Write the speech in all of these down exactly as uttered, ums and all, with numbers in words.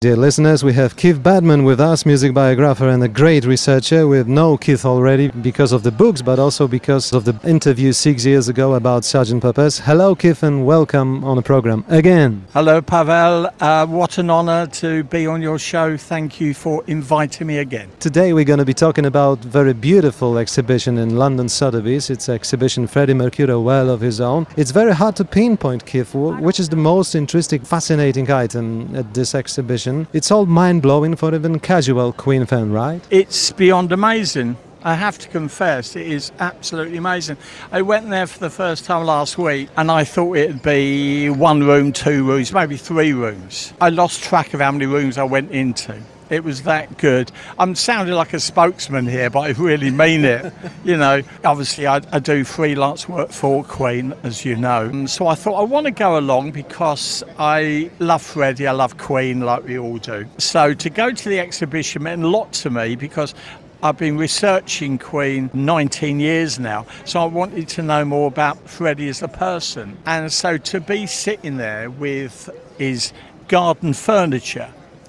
Dear listeners, we have Keith Badman with us, music biographer and a great researcher. We know Keith already because of the books, but also because of the interview six years ago about Sergeant Pepper's. Hello, Keith, and welcome on the program again. Hello, Pavel. Uh, what an honor to be on your show. Thank you for inviting me again. Today we're going to be talking about a very beautiful exhibition in London Sotheby's. It's an exhibition Freddie Mercury, a well of his own. It's very hard to pinpoint, Keith, which is the most interesting, fascinating item at this exhibition. It's all mind-blowing for even casual Queen fan, right? It's beyond amazing. I have to confess, it is absolutely amazing. I went there for the first time last week and I thought it'd be one room, two rooms, maybe three rooms. I lost track of how many rooms I went into. It was that good. I'm sounding like a spokesman here, but I really mean it. You know, obviously I, I do freelance work for Queen, as you know. And so I thought I want to go along because I love Freddie, I love Queen, like we all do. So to go to the exhibition meant a lot to me because I've been researching Queen nineteen years now, so I wanted to know more about Freddie as a person. And so to be sitting there with his garden furniture,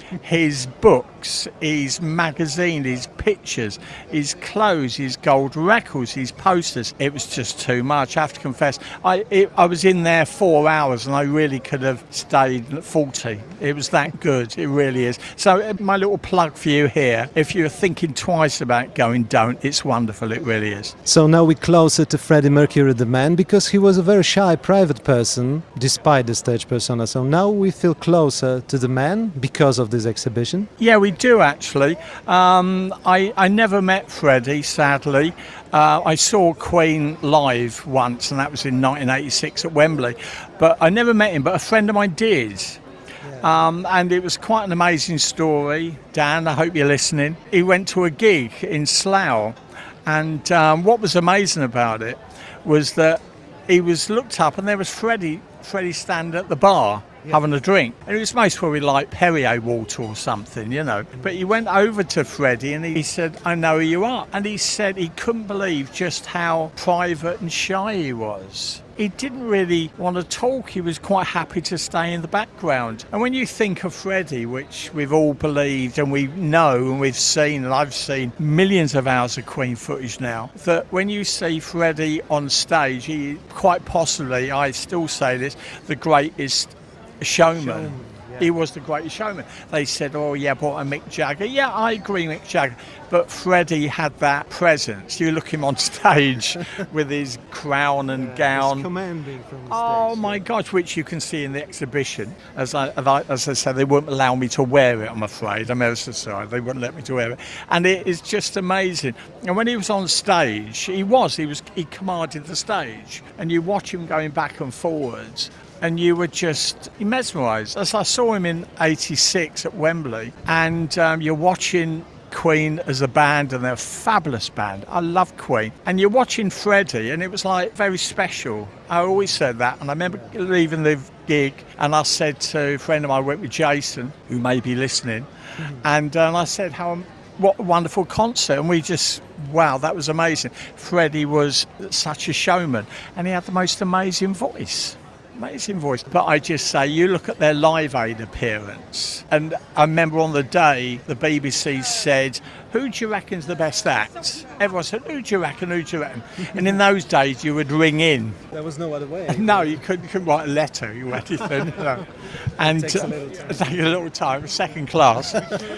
his books, his magazine, his pictures, his clothes, his gold records, his posters. It was just too much, I have to confess. I it, I was in there four hours and I really could have stayed forty. It was that good, it really is. So my little plug for you here, if you're thinking twice about going, don't. It's wonderful, it really is. So now we're closer to Freddie Mercury, the man, because he was a very shy, private person, despite the stage persona. So now we feel closer to the man because of this exhibition? Yeah, we do actually. Um, I, I never met Freddie, sadly. Uh, I saw Queen live once, and that was in nineteen eighty-six at Wembley. But I never met him, but a friend of mine did. Yeah. Um, and it was quite an amazing story. Dan, I hope you're listening. He went to a gig in Slough, and um, what was amazing about it was that he was looked up, and there was Freddie, Freddie standing at the bar. Yeah. Having a drink. And it was most probably like Perrier water or something, you know. But he went over to Freddie and he said, I know who you are. And he said he couldn't believe just how private and shy he was. He didn't really want to talk. He was quite happy to stay in the background. And when you think of Freddie, which we've all believed and we know and we've seen, and I've seen millions of hours of Queen footage now, that when you see Freddie on stage, he quite possibly, I still say this, the greatest showman. showman yeah. He was the greatest showman. They said, oh yeah, but a Mick Jagger. Yeah, I agree, Mick Jagger. But Freddie had that presence. You look him on stage with his crown and yeah, gown. Commanding from the oh stage, my yeah. gosh, which you can see in the exhibition. As I, as I said, they wouldn't allow me to wear it, I'm afraid. I'm ever so sorry. They wouldn't let me to wear it. And it is just amazing. And when he was on stage, he was, he was, he commanded the stage. And you watch him going back and forwards, and you were just mesmerised. As I saw him in eighty-six at Wembley, and um, you're watching Queen as a band, and they're a fabulous band. I love Queen. And you're watching Freddie, and it was like very special. I always said that, and I remember leaving the gig, and I said to a friend of mine, I went with Jason, who may be listening, mm-hmm. and, uh, and I said, how what a wonderful concert. And we just, wow, that was amazing. Freddie was such a showman, and he had the most amazing voice. Amazing voice. But I just say, you look at their Live Aid appearance, and I remember on the day the B B C said, who do you reckon's the best act? Everyone said, who do you reckon, who do you reckon? And in those days you would ring in. There was no other way. No, you couldn't, you couldn't write a letter or anything. You know. And it takes a little time. It takes a little time, second class.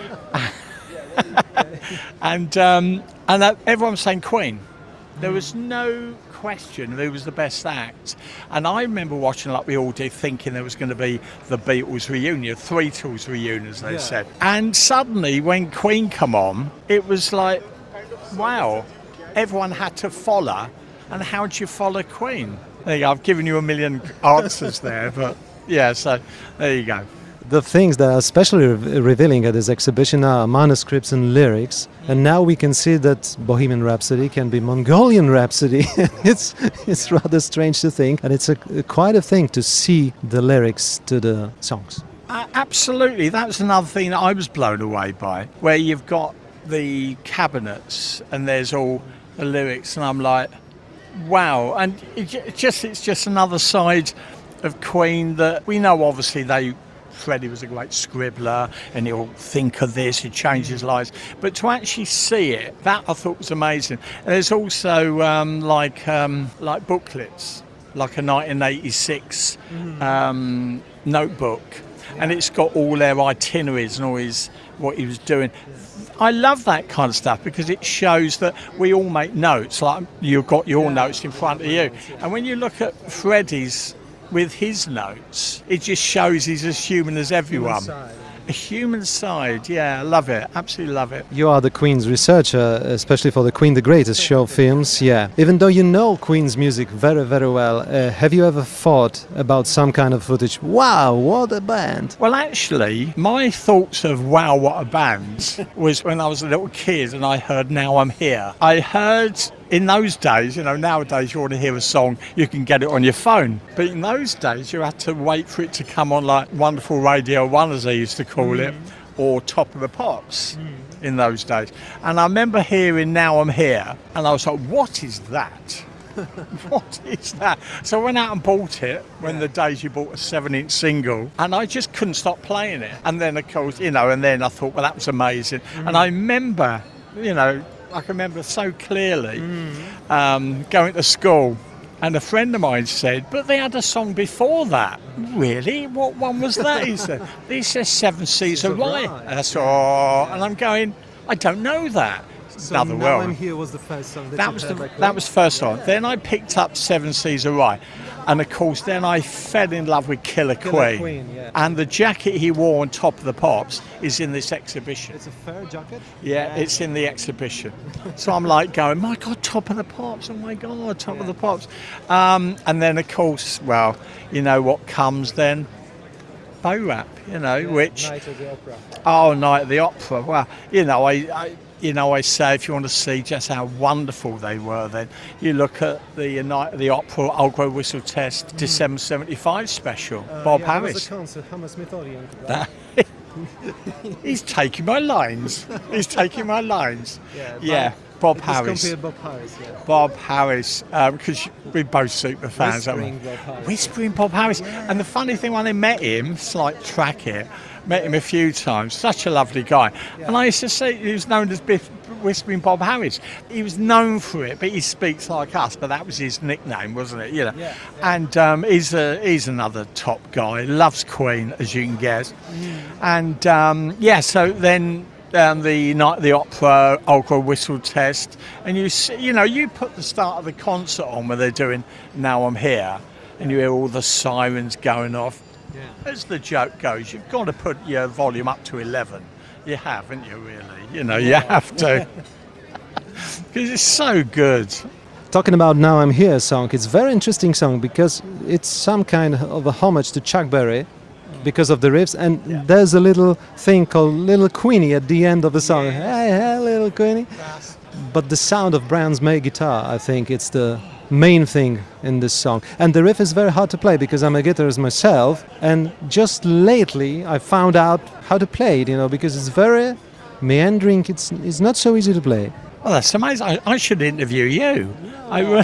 and um, and uh, everyone was saying Queen. There was no question who was the best act. And I remember watching, like we all did, thinking there was going to be the Beatles reunion, Three Tools reunion, as they yeah. said. And suddenly, when Queen come on, it was like, wow, everyone had to follow. And how do you follow Queen? There you go. I've given you a million answers there, but yeah, so there you go. The things that are especially re- revealing at this exhibition are manuscripts and lyrics, and now we can see that Bohemian Rhapsody can be Mongolian Rhapsody. it's it's rather strange to think, and it's a, quite a thing to see the lyrics to the songs. Uh, absolutely, that was another thing that I was blown away by, where you've got the cabinets and there's all the lyrics, and I'm like, wow, and it just it's just another side of Queen that we know. Obviously, they Freddie was a great scribbler and he'll think of this, he'd change his lives. But to actually see it, that I thought was amazing. And there's also um, like um, like booklets, like a nineteen eighty-six mm. um, notebook. Yeah. And it's got all their itineraries and all his, what he was doing. I love that kind of stuff because it shows that we all make notes, like you've got your yeah. notes in front of you. And when you look at Freddie's with his notes, it just shows he's as human as everyone. Human a human side, yeah, I love it, absolutely love it. You are the Queen's researcher, especially for the Queen the Greatest show films, yeah. Even though you know Queen's music very, very well, uh, have you ever thought about some kind of footage? Wow, what a band! Well, actually, my thoughts of wow, what a band was when I was a little kid and I heard Now I'm Here. I heard in those days, you know, nowadays you want to hear a song, you can get it on your phone. But in those days, you had to wait for it to come on like Wonderful Radio one, as they used to call mm. it, or Top of the Pops mm. in those days. And I remember hearing Now I'm Here, and I was like, what is that? What is that? So I went out and bought it when yeah. the days you bought a seven-inch single, and I just couldn't stop playing it. And then, of course, you know, and then I thought, well, that was amazing. Mm. And I remember, you know, I can remember so clearly mm. um, going to school, and a friend of mine said, but they had a song before that. Really? What one was that? He said, this says Seven Seas of Rhye. That's all. And I'm going, I don't know that. So Another Now world. I'm Here was the first song that, that you was heard the, back That was the first song. Then I picked up Seven Seas of Rhye. And of course, then I fell in love with Killer, Killer Queen. Queen yeah. And the jacket he wore on Top of the Pops is in this exhibition. It's a fur jacket? Yeah, yeah. It's in the exhibition. So I'm like going, my God, Top of the Pops. Oh my God, Top yeah. of the Pops. Um, and then, of course, well, you know what comes then? Bow Rap, you know, yeah, which... Night at the Opera. Oh, Night at the Opera. Well, you know, I... I You know, I say if you want to see just how wonderful they were, then you look at the Night of the Opera Old Grey Whistle Test mm. December seventy-five special. Uh, Bob yeah, Harris. That was a concert. Hammersmith That, he's taking my lines. He's taking my lines. Yeah. yeah. Bob Harris. Bob Harris, yeah. Bob Harris, uh, because we're both super fans. Whispering Bob Harris. Whispering Bob Harris. Yeah. And the funny thing, when I met him, slight track here, met him a few times, such a lovely guy. Yeah. And I used to say he was known as Biff, Whispering Bob Harris. He was known for it, but he speaks like us, but that was his nickname, wasn't it? You know. Yeah, yeah. And um, he's a, he's another top guy, loves Queen, as you can guess. Mm. And um, yeah, so then Um, the Night of the Opera, Old Grey Whistle Test, and you see, you know, you put the start of the concert on where they're doing Now I'm Here, and you hear all the sirens going off. Yeah. As the joke goes, you've got to put your volume up to eleven. You have, haven't you, really? You know, you have to. Because it's so good. Talking about Now I'm Here song, it's a very interesting song because it's some kind of a homage to Chuck Berry. Because of the riffs, and yeah. there's a little thing called Little Queenie at the end of the song. Yeah. Hey, hey, Little Queenie. Yes. But the sound of Brian's May guitar, I think it's the main thing in this song. And the riff is very hard to play because I'm a guitarist myself, and just lately I found out how to play it, you know, because it's very meandering. It's it's not so easy to play. Well, that's amazing. I, I should interview you. No, I, no.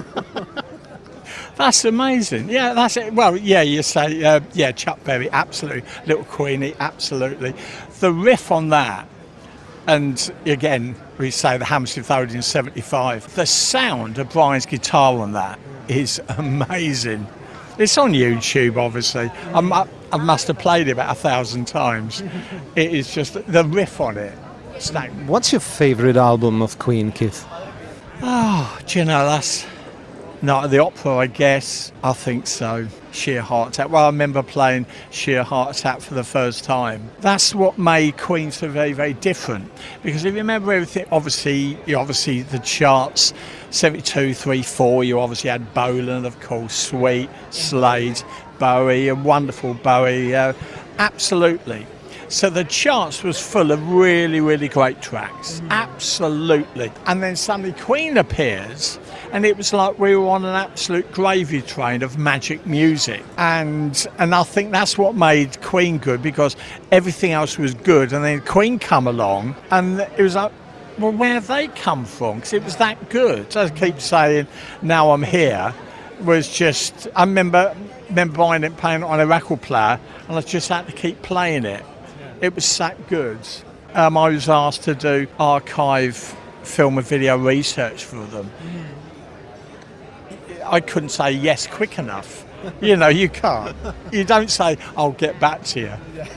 That's amazing. Yeah, that's it. Well, yeah, you say, uh, yeah, Chuck Berry, absolutely. Little Queenie, absolutely. The riff on that, and again, we say the Hammersmith Odeon seventy-five, the sound of Brian's guitar on that is amazing. It's on YouTube, obviously. I'm, I must have played it about a thousand times. It is just the riff on it. What's your favourite album of Queen, Keith? Oh, do you know, that's... Night of the Opera, I guess. I think so. Sheer Heart Attack. Well, I remember playing Sheer Heart Attack for the first time. That's what made Queen so very, very different. Because if you remember everything, obviously, you obviously the charts, seventy-two, three, four, you obviously had Bolan, of course, Sweet, Slade, Bowie, a wonderful Bowie. Uh, absolutely. So the charts was full of really, really great tracks. Mm. Absolutely. And then suddenly Queen appears, and it was like we were on an absolute gravy train of magic music. And and I think that's what made Queen good, because everything else was good. And then Queen come along, and it was like, well, where have they come from? Because it was that good. So I keep saying, Now I'm Here was just, I remember remember buying it, playing it on a record player, and I just had to keep playing it. It was that good. Um, I was asked to do archive film and video research for them. I couldn't say yes quick enough. You know, you can't. You don't say, I'll get back to you.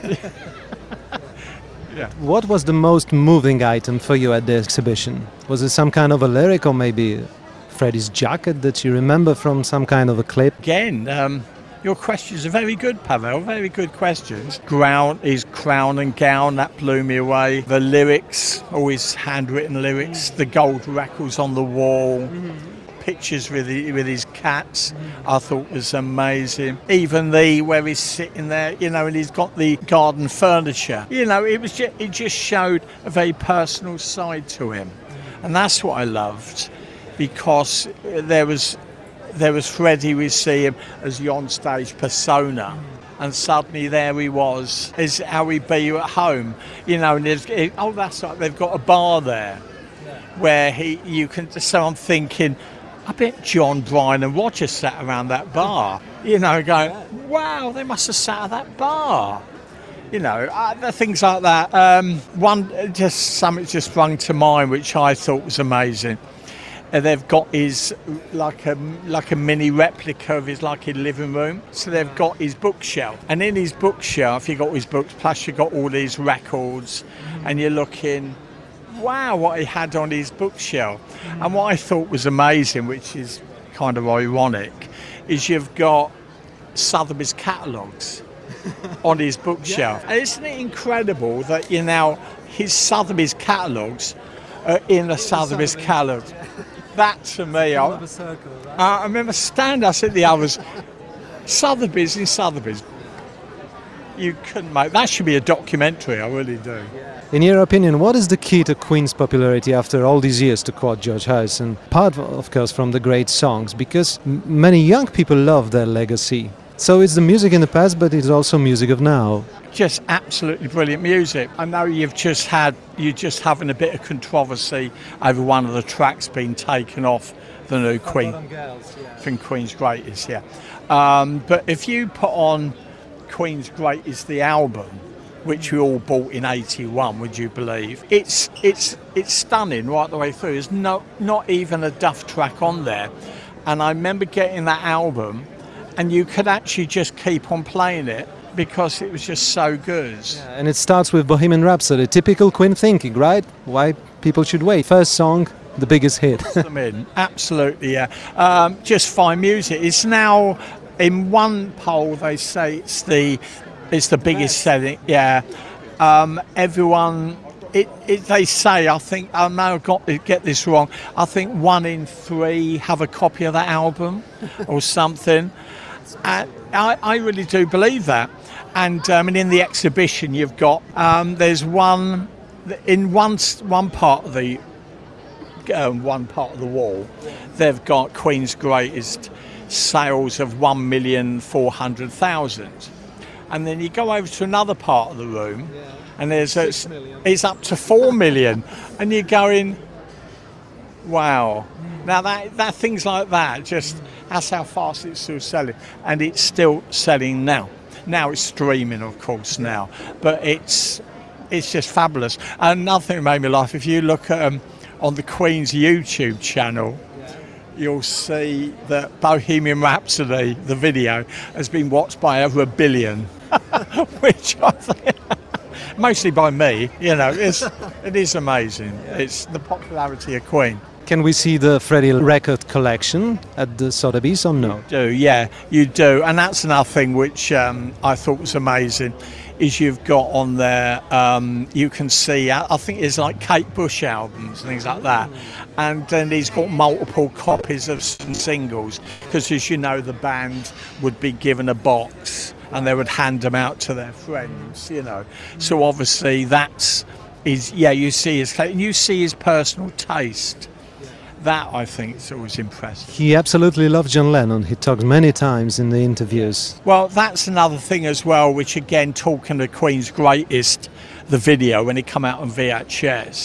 Yeah. What was the most moving item for you at the exhibition? Was it some kind of a lyric, or maybe Freddie's jacket that you remember from some kind of a clip? Again, um, your questions are very good, Pavel, very good questions. Ground, his crown and gown, that blew me away. The lyrics, always handwritten lyrics, the gold records on the wall. Mm-hmm. Pictures with the, with his cats, I thought was amazing. Even the where he's sitting there, you know, and he's got the garden furniture. You know, it was just, it just showed a very personal side to him, and that's what I loved, because there was there was Freddie. We see him as the on-stage persona, and suddenly there he was. Is how he'd be at home, you know. And there's, oh, that's right. They've got a bar there, where he you can. So I'm thinking, I bet John, Brian and Roger sat around that bar, you know, going, wow, they must have sat at that bar. You know, uh, things like that. Um, one, just something just sprung to mind, which I thought was amazing. Uh, they've got his, like a, like a mini replica of his, like, his living room. So they've got his bookshelf. And in his bookshelf, you've got his books, plus you've got all these records, and you're looking, wow, what he had on his bookshelf. Mm. And what I thought was amazing, which is kind of ironic, is you've got Sotheby's catalogues on his bookshelf. Yeah. And isn't it incredible that, you know, his Sotheby's catalogues are in the Sotheby's catalogue? That, to me, I, of a circle, right? uh, I remember standing, I said to the others, Sotheby's in Sotheby's. You couldn't make, that should be a documentary, I really do. Yeah. In your opinion, what is the key to Queen's popularity after all these years, to quote George Harrison? Apart, of course, from the great songs, because m- many young people love their legacy. So it's the music in the past, but it's also music of now. Just absolutely brilliant music. I know you've just had, you're just having a bit of controversy over one of the tracks being taken off the new Queen. Girls, yeah. From Queen's Greatest, yeah. Um, but if you put on Queen's Greatest, the album, which we all bought in eighty-one, would you believe? It's it's it's stunning right the way through. There's no, not even a Duff track on there. And I remember getting that album, and you could actually just keep on playing it because it was just so good. Yeah, and it starts with Bohemian Rhapsody, typical Queen thinking, right? Why people should wait. First song, the biggest hit. Absolutely, yeah. Um, just fine music. It's now, in one poll, they say it's the It's the biggest selling, yeah. Um, everyone, it, it, they say, I think, I may have got to get this wrong, I think one in three have a copy of that album or something. And I, I really do believe that. And, um, and in the exhibition, you've got, um, there's one, in one, one part of the, um, one part of the wall, they've got Queen's Greatest sales of one million four hundred thousand. And then you go over to another part of the room, yeah. and there's a, it's up to four million, and you're going, wow. Mm. Now that that things like that, just mm. that's how fast it's still selling, and it's still selling now. Now it's streaming, of course, now, but it's it's just fabulous. And another thing that made me laugh, if you look at um, on the Queen's YouTube channel, you'll see that Bohemian Rhapsody, the video, has been watched by over a billion, which I think, mostly by me, you know, it's, it is amazing. It's the popularity of Queen. Can we see the Freddie record collection at the Sotheby's or no? You do, yeah, you do. And that's another thing which um, I thought was amazing, is you've got on there, um, you can see, I think it's like Kate Bush albums and things like that. And then he's got multiple copies of some singles, because as you know, the band would be given a box and they would hand them out to their friends, you know. So obviously that's, is, yeah, you see his, you see his personal taste. That, I think, is always impressive. He absolutely loved John Lennon. He talks many times in the interviews. Well, that's another thing as well, which again, talking to Queen's Greatest, the video, when it come out on V H S,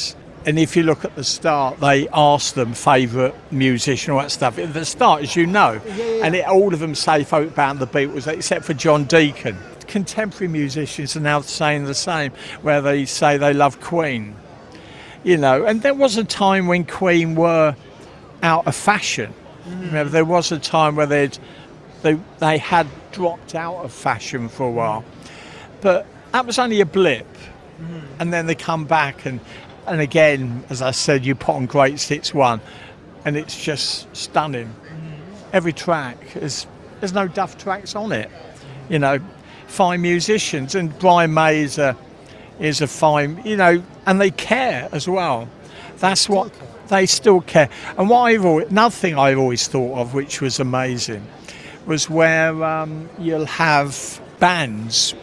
and if you look at the start, they ask them favourite musician, all that stuff. At the start, as you know, yeah, yeah. and it, all of them say favourite band, the Beatles, except for John Deacon. Contemporary musicians are now saying the same, where they say they love Queen. You know, and there was a time when Queen were out of fashion. Mm. You know, there was a time where they'd, they they had dropped out of fashion for a while, but that was only a blip. Mm. And then they come back, and and again, as I said, you put on Greatest Hits one, and it's just stunning. Mm. Every track is there's no duff tracks on it. You know, fine musicians, and Brian May is a is a fine, you know, and they care as well. That's what they still care. And what I've always, another thing I've always thought of, which was amazing, was where um, you'll have bands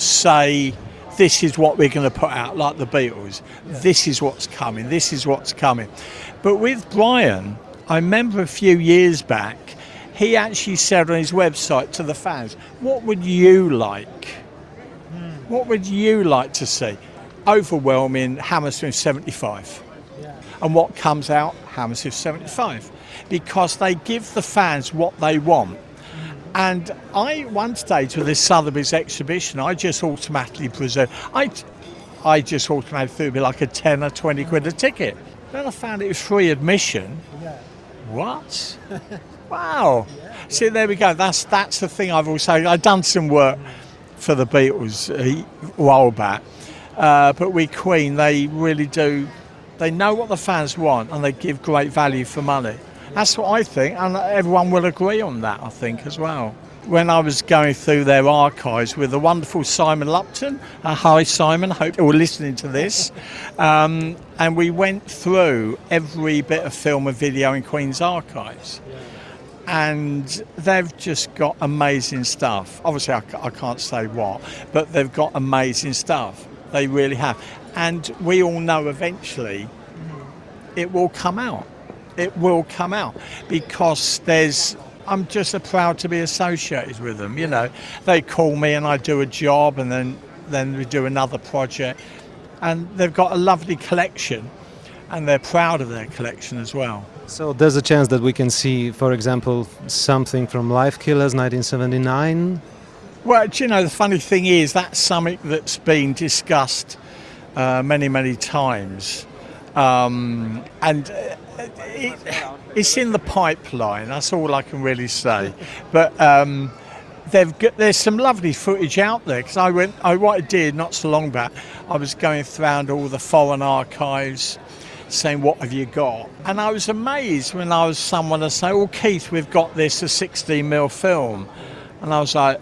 say, this is what we're going to put out, like the Beatles. Yeah. This is what's coming, this is what's coming. But with Brian, I remember a few years back, he actually said on his website to the fans, what would you like? Mm. What would you like to see? Overwhelming Hammersmith seventy-five. Yeah. And what comes out? Hammersmith seventy-five. Because they give the fans what they want. Mm. And I, one stage with this Sotheby's exhibition, I just automatically presumed, I, I just automatically thought it'd be like a ten or twenty quid a ticket. Then I found it was free admission. Yeah. What? Wow. Yeah, yeah. See, there we go. That's that's the thing I've always said. I've done some work for the Beatles a while back. Uh, but with Queen, they really do, they know what the fans want and they give great value for money. That's what I think, and everyone will agree on that, I think, as well. When I was going through their archives with the wonderful Simon Lupton, uh, hi Simon, I hope you're listening to this, um, and we went through every bit of film and video in Queen's archives. And they've just got amazing stuff. Obviously, I, I can't say what, but they've got amazing stuff. They really have. And we all know eventually it will come out. It will come out because there's, I'm just proud to be associated with them. You know, they call me and I do a job, and then, then we do another project. And they've got a lovely collection, and they're proud of their collection as well. So there's a chance that we can see, for example, something from Live Killers nineteen seventy-nine? Well, do you know, the funny thing is that's something that's been discussed uh, many, many times. Um, and it, it's in the pipeline, that's all I can really say. But um, they've got, there's some lovely footage out there, because I went, I, what I did not so long back, I was going around all the foreign archives, saying, what have you got? And I was amazed when I was someone to say, oh, Keith, we've got this, a sixteen mil film. And I was like,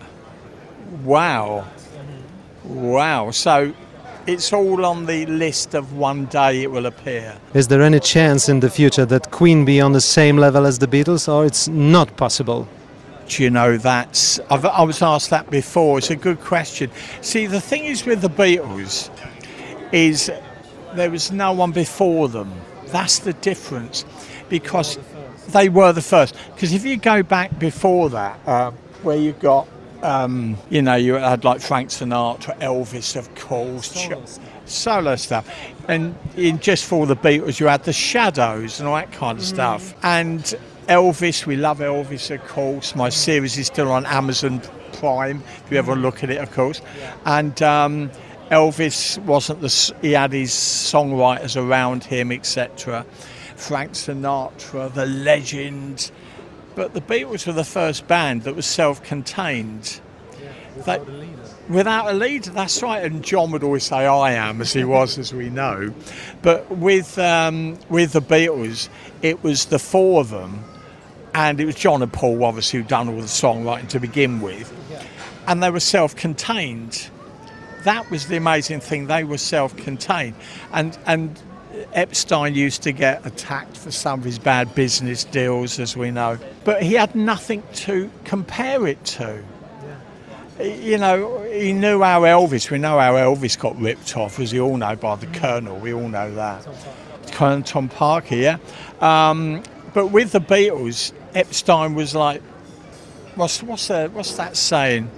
wow, wow. So it's all on the list of one day it will appear. Is there any chance in the future that Queen be on the same level as the Beatles, or it's not possible? Do you know, that's, I've, I was asked that before, it's a good question. See, the thing is with the Beatles is there was no one before them. That's the difference, because they were the first. Because if you go back before that, uh, where you got, um, you know, you had like Frank Sinatra, Elvis, of course, solo, Ch- solo stuff. And in just for the Beatles, you had the Shadows and all that kind of mm. stuff. And Elvis, we love Elvis, of course. My series is still on Amazon Prime, if you ever look at it, of course. Yeah. And um, Elvis wasn't the, he had his songwriters around him, et cetera. Frank Sinatra, the legend. But the Beatles were the first band that was self-contained. Yeah, without they, a leader. Without a leader, that's right. And John would always say, I am, as he was, as we know. But with um, with the Beatles, it was the four of them, and it was John and Paul, obviously, who'd done all the songwriting to begin with. Yeah. And they were self-contained. That was the amazing thing. They were self-contained. And and Epstein used to get attacked for some of his bad business deals, as we know. But he had nothing to compare it to. Yeah. You know, he knew how Elvis, we know how Elvis got ripped off, as you all know, by the mm. Colonel. We all know that. Colonel Tom Parker, yeah. Um, but with the Beatles, Epstein was like, what's, what's, the, what's that saying?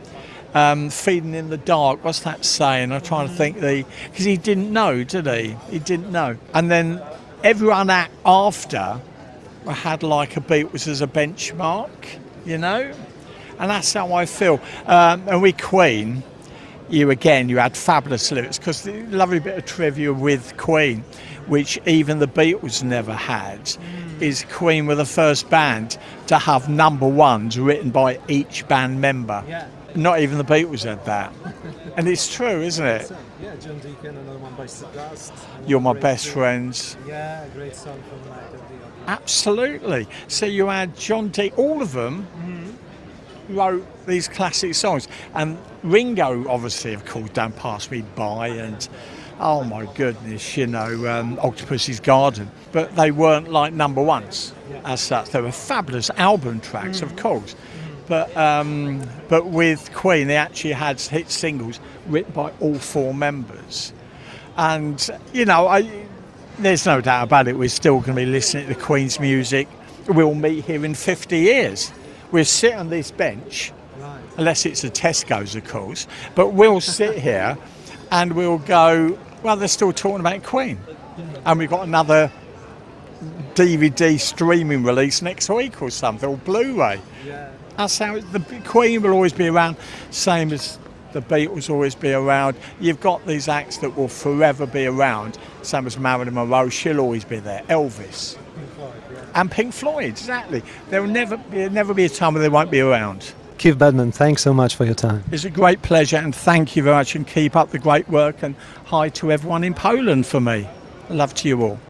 Um, feeding in the dark. What's that saying? I'm trying to think the because he didn't know, did he? He didn't know. And then everyone act after had like a Beatles as a benchmark, you know, and that's how I feel. Um, and with Queen, you again, you had fabulous lyrics because the lovely bit of trivia with Queen, which even the Beatles never had, mm. is Queen were the first band to have number ones written by each band member. Yeah. Not even the Beatles had that. And it's true, isn't it? Yeah, John Deacon, another one by Stardust. You're My Best Friends. Yeah, a great song from Night of the Opera. Absolutely. So you had John Deacon, all of them mm-hmm. wrote these classic songs. And Ringo, obviously, of course, Don't Pass Me By, and oh my goodness, you know, um, Octopus's Garden. But they weren't like number ones yeah. as such. They were fabulous album tracks, mm-hmm. of course. But um, but with Queen, they actually had hit singles written by all four members. And, you know, I, there's no doubt about it, we're still going to be listening to the Queen's music. We'll meet here in fifty years. We'll sit on this bench, right. unless it's a Tesco's, of course, but we'll sit here and we'll go, well, they're still talking about Queen. And we've got another D V D streaming release next week or something, or Blu-ray. Yeah. That's how it, the Queen will always be around, same as the Beatles always be around. You've got these acts that will forever be around, same as Marilyn Monroe, she'll always be there. Elvis. Pink Floyd, yeah. And Pink Floyd, exactly. There will never be, never be a time where they won't be around. Keith Badman, thanks so much for your time. It's a great pleasure, and thank you very much, and keep up the great work, and hi to everyone in Poland for me. Love to you all.